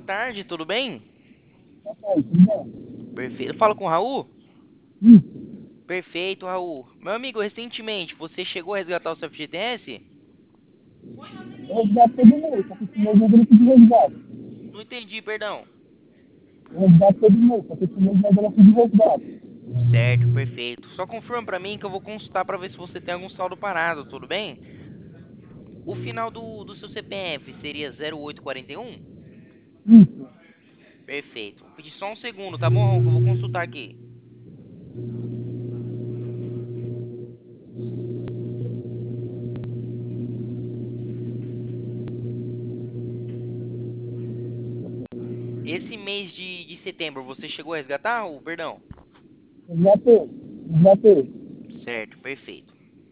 tarde, tudo bem? Rapaz, tudo bom? Perfeito. Eu falo com o Raul? Isso. Perfeito, Raul. Meu amigo, recentemente você chegou a resgatar o seu FGTS? Eu resgato todo mês, só que esse mês não é grupo de resgate. Não entendi, perdão. Eu resgato todo mês, só que esse mês não é grupo de resgate. Certo, perfeito. Só confirma pra mim que eu vou consultar pra ver se você tem algum saldo parado, tudo bem? O final do seu CPF seria 0841? Isso. Perfeito. Vou pedir só um segundo, tá bom, Raul? Que eu vou consultar aqui. Esse mês de setembro você chegou a resgatar, Raul? Perdão. Resgatei. Resgatei. Certo, perfeito.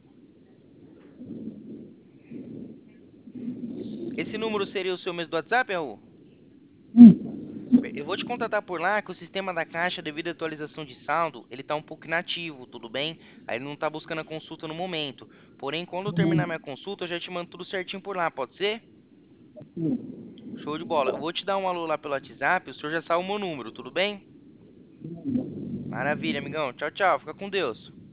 Esse número seria o seu mesmo do WhatsApp, Raul? Isso. Eu vou te contatar por lá que o sistema da Caixa, devido à atualização de saldo, ele está um pouco inativo, tudo bem? Aí ele não está buscando a consulta no momento. Porém, quando eu terminar Beleza. minha consulta, eu já te mando tudo certinho por lá, pode ser? Isso. Show de bola. Eu vou te dar um alô lá pelo WhatsApp, o senhor já sabe o meu número, tudo bem? Maravilha, amigão. Tchau, tchau. Fica com Deus.